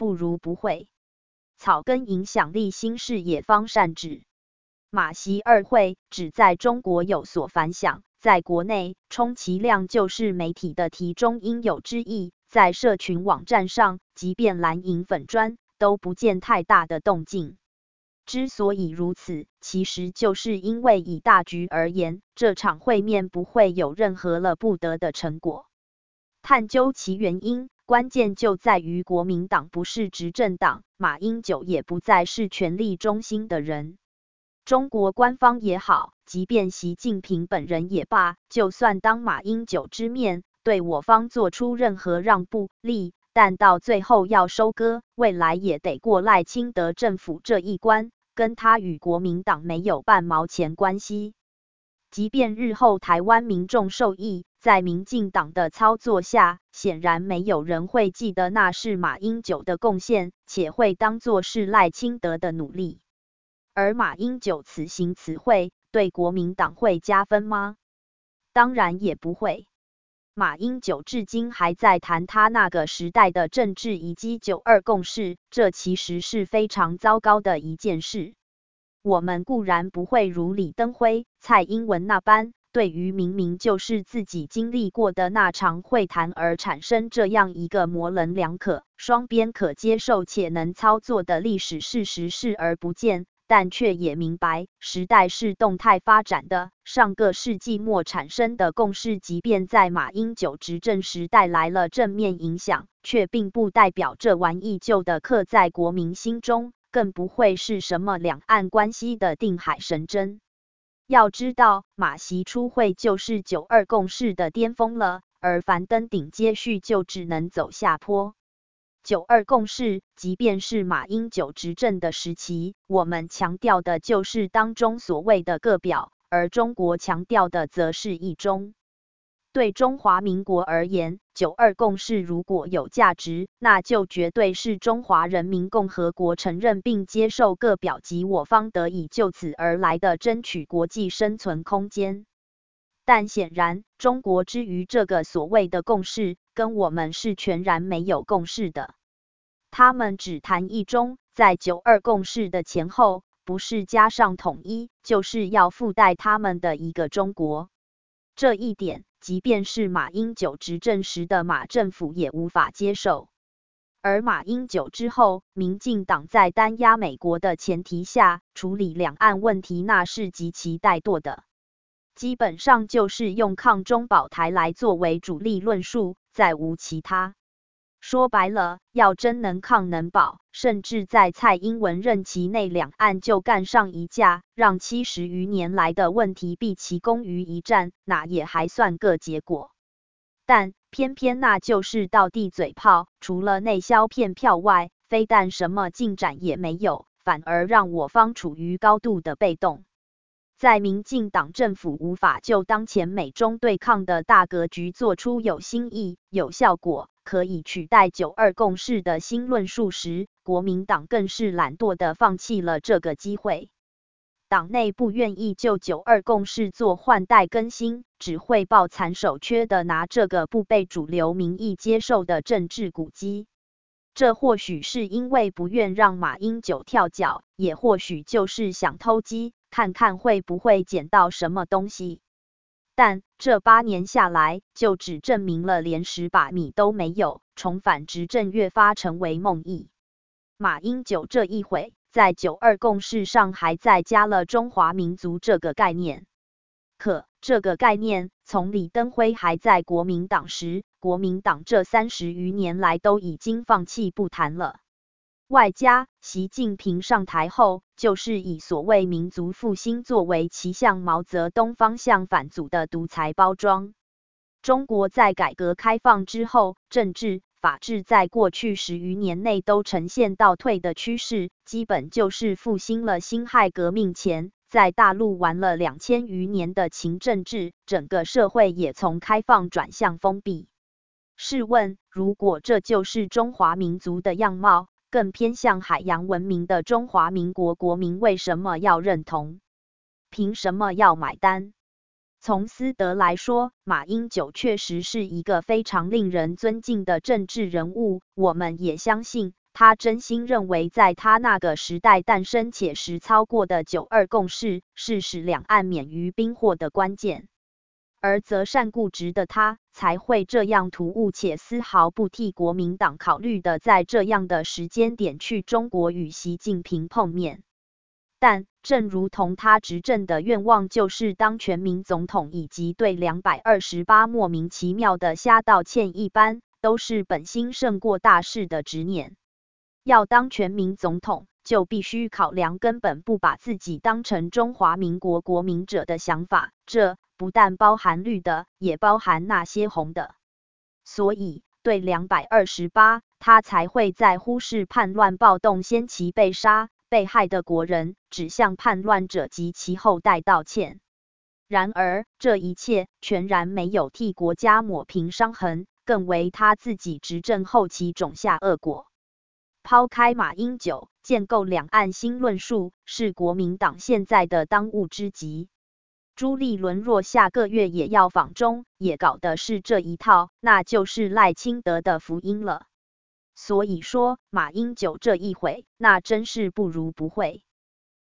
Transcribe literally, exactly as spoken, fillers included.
不如不会。草根影响力新视野方善治。马习二会只在中国有所反响，在国内充其量就是媒体的题中应有之义，在社群网站上，即便蓝营粉专都不见太大的动静。之所以如此，其实就是因为以大局而言，这场会面不会有任何了不得的成果。探究其原因，关键就在于国民党不是执政党，马英九也不再是权力中心的人。中国官方也好，即便习近平本人也罢，就算当马英九之面对我方做出任何让步利，但到最后要收割，未来也得过赖清德政府这一关，跟他与国民党没有半毛钱关系。即便日后台湾民众受益，在民进党的操作下，显然没有人会记得那是马英九的贡献，且会当作是赖清德的努力。而马英九此行此会对国民党会加分吗？当然也不会。马英九至今还在谈他那个时代的政治以及九二共识，这其实是非常糟糕的一件事。我们固然不会如李登辉、蔡英文那般，对于明明就是自己经历过的那场会谈而产生这样一个模棱两可、双边可接受且能操作的历史事实视而不见，但却也明白，时代是动态发展的，上个世纪末产生的共识，即便在马英九执政时带来了正面影响，却并不代表这玩意旧的刻在国民心中，更不会是什么两岸关系的定海神针。要知道，马习初会就是九二共识的巅峰了，而凡登顶接续就只能走下坡。九二共识，即便是马英九执政的时期，我们强调的就是当中所谓的各表，而中国强调的则是一中。对中华民国而言，九二共识如果有价值，那就绝对是中华人民共和国承认并接受各表及我方得以就此而来的争取国际生存空间。但显然，中国之于这个所谓的共识，跟我们是全然没有共识的。他们只谈一中，在九二共识的前后，不是加上统一，就是要附带他们的一个中国。这一点，即便是马英九执政时的马政府也无法接受。而马英九之后，民进党在单压美国的前提下，处理两岸问题那是极其怠惰的。基本上就是用抗中保台来作为主力论述，再无其他。说白了，要真能抗能保，甚至在蔡英文任期内两岸就干上一架，让七十余年来的问题毕其功于一战，那也还算个结果。但偏偏那就是道地嘴炮，除了内销骗票外，非但什么进展也没有，反而让我方处于高度的被动。在民进党政府无法就当前美中对抗的大格局做出有新意、有效果、可以取代九二共识的新论述时，国民党更是懒惰地放弃了这个机会。党内不愿意就九二共识做换代更新，只会抱残守缺地拿这个不被主流民意接受的政治古迹。这或许是因为不愿让马英九跳脚，也或许就是想偷鸡，看看会不会捡到什么东西。但这八年下来，就只证明了连十把米都没有，重返执政越发成为梦呓。马英九这一回，在九二共识上还再加了中华民族这个概念。可这个概念，从李登辉还在国民党时，国民党这三十余年来都已经放弃不谈了。外加习近平上台后，就是以所谓民族复兴作为其向毛泽东方向反祖的独裁包装。中国在改革开放之后，政治、法治在过去十余年内都呈现倒退的趋势，基本就是复兴了辛亥革命前在大陆玩了两千余年的秦政治，整个社会也从开放转向封闭。试问，如果这就是中华民族的样貌，更偏向海洋文明的中华民国国民为什么要认同？凭什么要买单？从私德来说，马英九确实是一个非常令人尊敬的政治人物，我们也相信， 他真心认为在他那个时代诞生且实操过的九二共识是使两岸免于兵祸的关键。而择善固执的他，才会这样突兀且丝毫不替国民党考虑的，在这样的时间点去中国与习近平碰面。但正如同他执政的愿望就是当全民总统，以及对两百二十八莫名其妙的瞎道歉一般，都是本心胜过大事的执念。要当全民总统，就必须考量根本不把自己当成中华民国国民者的想法，这不但包含绿的，也包含那些红的。所以对两百二十八，他才会在忽视叛乱暴动先期被杀被害的国人，只向叛乱者及其后代道歉。然而这一切全然没有替国家抹平伤痕，更为他自己执政后期种下恶果。抛开马英九，建构两岸新论述是国民党现在的当务之急。朱立伦若下个月也要访中，也搞的是这一套，那就是赖清德的福音了。所以说马英九这一回，那真是不如不会。